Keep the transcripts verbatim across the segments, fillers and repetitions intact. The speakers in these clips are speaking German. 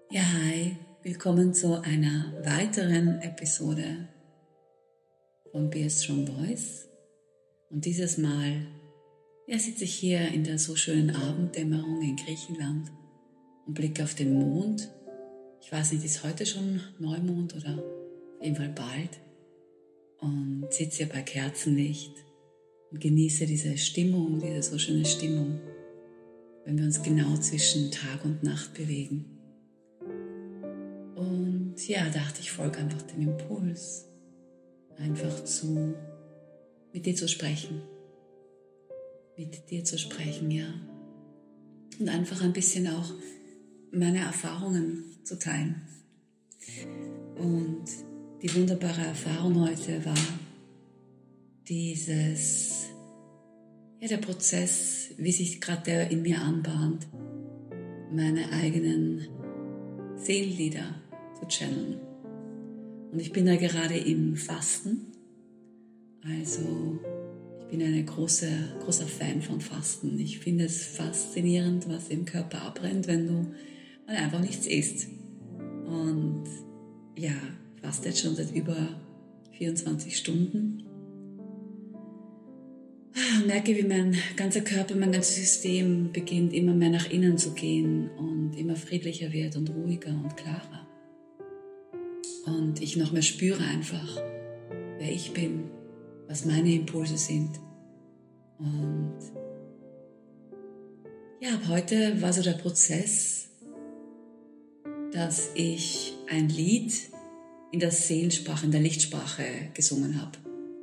Ja, hi, willkommen zu einer weiteren Episode von Be a Strong Voice. Und dieses Mal ja, sitze ich hier in der so schönen Abenddämmerung in Griechenland und blicke auf den Mond. Ich weiß nicht, ist heute schon Neumond oder auf jeden Fall bald? Und sitze hier bei Kerzenlicht und genieße diese Stimmung, diese so schöne Stimmung, wenn wir uns genau zwischen Tag und Nacht bewegen. Und ja, dachte ich, folge einfach dem Impuls, einfach zu, mit dir zu sprechen, mit dir zu sprechen, ja. Und einfach ein bisschen auch meine Erfahrungen zu teilen. Und die wunderbare Erfahrung heute war dieses, ja, der Prozess, wie sich gerade der in mir anbahnt, meine eigenen Seelenlieder zu channeln. Und ich bin da gerade im Fasten. Also ich bin ein großer, großer Fan von Fasten. Ich finde es faszinierend, was im Körper abbrennt, wenn du mal einfach nichts isst. Und ja, ich faste jetzt schon seit über vierundzwanzig Stunden. Ich merke, wie mein ganzer Körper, mein ganzes System beginnt immer mehr nach innen zu gehen und immer friedlicher wird und ruhiger und klarer. Und ich noch mehr spüre einfach, wer ich bin, was meine Impulse sind. Und ja, ab heute war so der Prozess, dass ich ein Lied in der Seelensprache, in der Lichtsprache gesungen habe.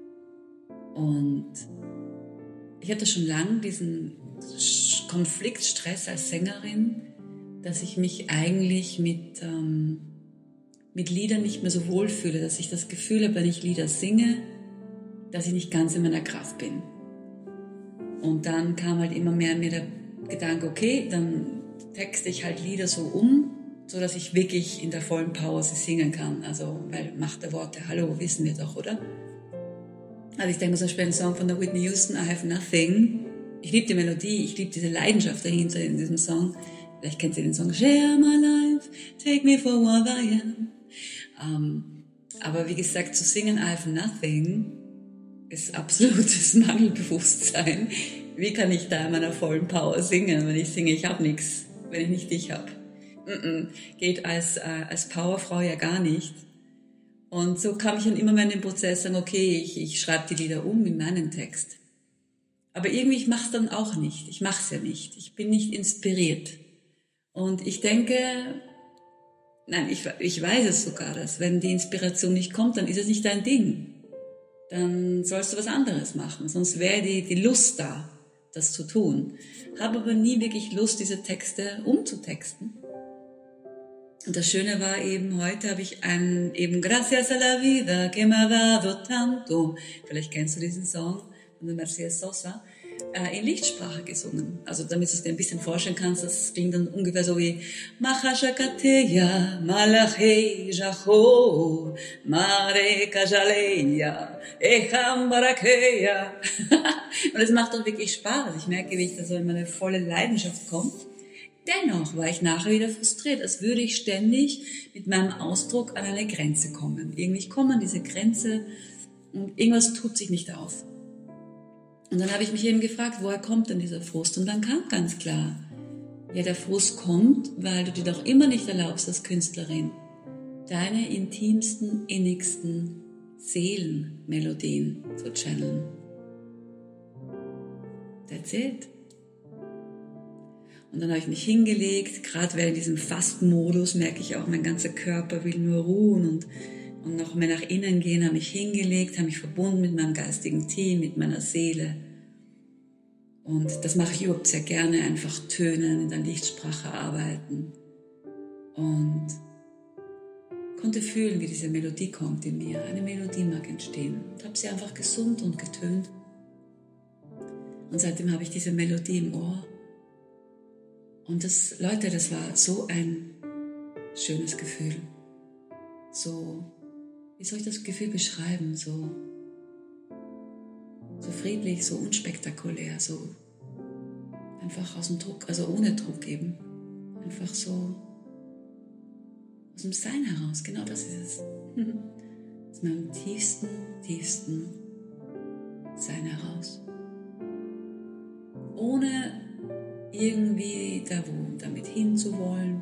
Und ich hatte schon lange diesen Konflikt, Stress als Sängerin, dass ich mich eigentlich mit, ähm, mit Liedern nicht mehr so wohlfühle, dass ich das Gefühl habe, wenn ich Lieder singe, dass ich nicht ganz in meiner Kraft bin. Und dann kam halt immer mehr in mir der Gedanke, okay, dann texte ich halt Lieder so um, so dass ich wirklich in der vollen Power sie singen kann. Also, weil Macht der Worte, hallo, wissen wir doch, oder? Also ich denke zum Beispiel an einen Song von der Whitney Houston, I Have Nothing. Ich liebe die Melodie, ich liebe diese Leidenschaft dahinter in diesem Song. Vielleicht kennt ihr den Song Share my life, take me for what I am. Um, aber wie gesagt, zu singen I Have Nothing ist absolutes Mangelbewusstsein. Wie kann ich da in meiner vollen Power singen, wenn ich singe, ich habe nichts, wenn ich nicht dich habe? Mm-mm. Geht als, äh, als Powerfrau ja gar nicht. Und so kam ich dann immer mehr in den Prozess, sagen, okay, ich, ich schreibe die Lieder um in meinen Text. Aber irgendwie, ich mache es dann auch nicht. Ich mache es ja nicht. Ich bin nicht inspiriert. Und ich denke, nein, ich, ich weiß es sogar, dass wenn die Inspiration nicht kommt, dann ist es nicht dein Ding. Dann sollst du was anderes machen. Sonst wäre die, die Lust da, das zu tun. Habe aber nie wirklich Lust, diese Texte umzutexten. Und das Schöne war eben, heute habe ich ein eben Gracias a la vida que me ha dado tanto, vielleicht kennst du diesen Song von der Mercedes Sosa, äh, in Lichtsprache gesungen. Also damit du es dir ein bisschen vorstellen kannst, das klingt dann ungefähr so wie Machashakateya, Malachei Jacho, Mare Kajaleya, Echambarakeya. Und es macht doch wirklich Spaß. Ich merke, wie ich da so in meine volle Leidenschaft komme. Dennoch war ich nachher wieder frustriert, als würde ich ständig mit meinem Ausdruck an eine Grenze kommen. Irgendwie komme an diese Grenze und irgendwas tut sich nicht auf. Und dann habe ich mich eben gefragt, woher kommt denn dieser Frust? Und dann kam ganz klar, ja, der Frust kommt, weil du dir doch immer nicht erlaubst, als Künstlerin, deine intimsten, innigsten Seelenmelodien zu channeln. That's it. Und dann habe ich mich hingelegt, gerade während diesem Fastenmodus merke ich auch, mein ganzer Körper will nur ruhen und, und noch mehr nach innen gehen, habe mich hingelegt, habe mich verbunden mit meinem geistigen Team, mit meiner Seele. Und das mache ich überhaupt sehr gerne, einfach tönen, in der Lichtsprache arbeiten. Und konnte fühlen, wie diese Melodie kommt in mir. Eine Melodie mag entstehen. Und habe sie einfach gesummt und getönt. Und seitdem habe ich diese Melodie im Ohr. Und das, Leute, das war so ein schönes Gefühl. So, wie soll ich das Gefühl beschreiben? So, so friedlich, so unspektakulär, so einfach aus dem Druck, also ohne Druck eben. Einfach so, Aus dem Sein heraus, genau das ist es. Aus meinem tiefsten, tiefsten Sein heraus. Ohne irgendwie da wo damit hinzuwollen,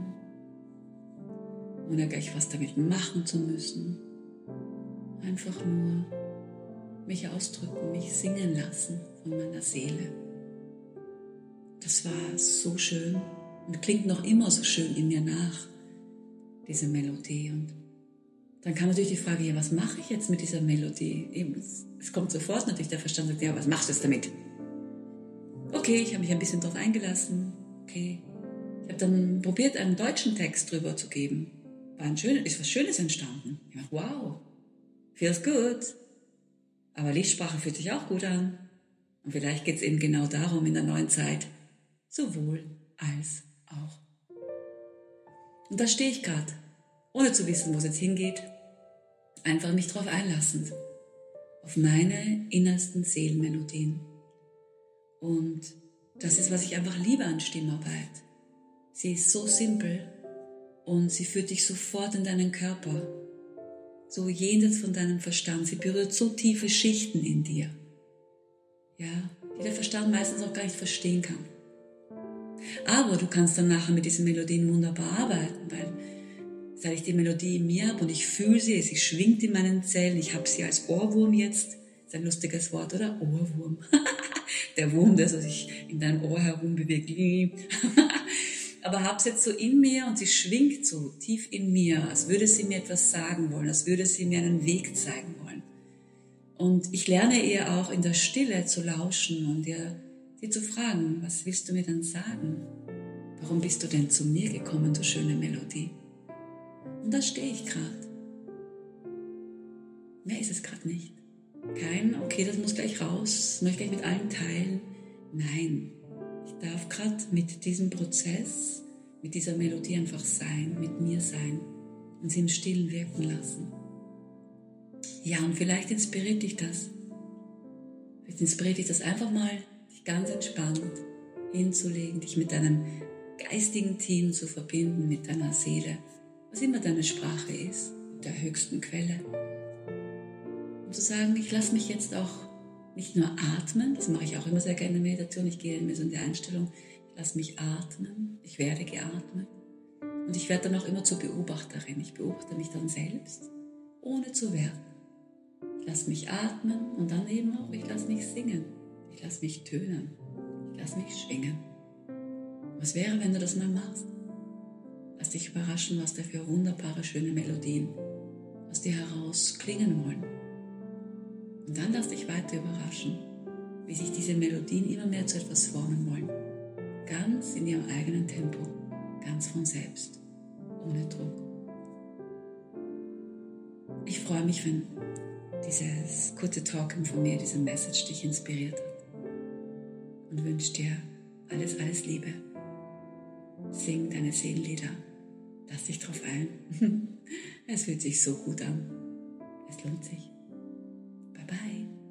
ohne gleich was damit machen zu müssen. Einfach nur mich ausdrücken, mich singen lassen von meiner Seele. Das war so schön und klingt noch immer so schön in mir nach, diese Melodie. Und dann kam natürlich die Frage, ja, was mache ich jetzt mit dieser Melodie? Eben, es, es kommt sofort natürlich der Verstand, sagt, ja, was machst du jetzt damit? Okay, ich habe mich ein bisschen darauf eingelassen. Okay, ich habe dann probiert, einen deutschen Text drüber zu geben. War ein schön, ist was Schönes entstanden. Ich dachte, wow, feels good. Aber Lichtsprache fühlt sich auch gut an. Und vielleicht geht es eben genau darum in der neuen Zeit, sowohl als auch. Und da stehe ich gerade, ohne zu wissen, wo es jetzt hingeht, einfach mich drauf einlassend, auf meine innersten Seelenmelodien. Und das ist, was ich einfach liebe an Stimmarbeit. Sie ist so simpel und sie führt dich sofort in deinen Körper, so jenseits von deinem Verstand. Sie berührt so tiefe Schichten in dir, ja, die der Verstand meistens auch gar nicht verstehen kann. Aber du kannst dann nachher mit diesen Melodien wunderbar arbeiten, weil seit ich die Melodie in mir habe und ich fühle sie, sie schwingt in meinen Zellen, ich habe sie als Ohrwurm jetzt, ist ein lustiges Wort, oder? Ohrwurm. Der Wurm, der so sich in deinem Ohr herum bewegt. Aber habe es jetzt so in mir und sie schwingt so tief in mir, als würde sie mir etwas sagen wollen, als würde sie mir einen Weg zeigen wollen. Und ich lerne ihr auch in der Stille zu lauschen und ihr sie zu fragen, was willst du mir denn sagen? Warum bist du denn zu mir gekommen, du schöne Melodie? Und da stehe ich gerade. Mehr ist es gerade nicht. Kein, okay, das muss gleich raus, das möchte ich gleich mit allen teilen. Nein, ich darf gerade mit diesem Prozess, mit dieser Melodie einfach sein, mit mir sein und sie im Stillen wirken lassen. Ja, und vielleicht inspiriert dich das. Vielleicht inspiriert dich das einfach mal, dich ganz entspannt hinzulegen, dich mit deinem geistigen Team zu verbinden, mit deiner Seele, was immer deine Sprache ist, mit der höchsten Quelle. Und zu sagen, ich lasse mich jetzt auch nicht nur atmen, das mache ich auch immer sehr gerne in der Meditation, ich gehe immer so in die Einstellung, ich lasse mich atmen, ich werde geatmet und ich werde dann auch immer zur Beobachterin, ich beobachte mich dann selbst, ohne zu werten. Ich lasse mich atmen und dann eben auch, ich lasse mich singen, ich lasse mich tönen, ich lasse mich schwingen. Was wäre, wenn du das mal machst? Lass dich überraschen, was da für wunderbare, schöne Melodien aus dir heraus klingen wollen. Und dann lass dich weiter überraschen, wie sich diese Melodien immer mehr zu etwas formen wollen. Ganz in ihrem eigenen Tempo, ganz von selbst, ohne Druck. Ich freue mich, wenn dieses kurze Talken von mir, diese Message dich inspiriert hat. Und wünsche dir alles, alles Liebe. Sing deine Seelenlieder. Lass dich drauf ein. Es fühlt sich so gut an. Es lohnt sich. Bye bye.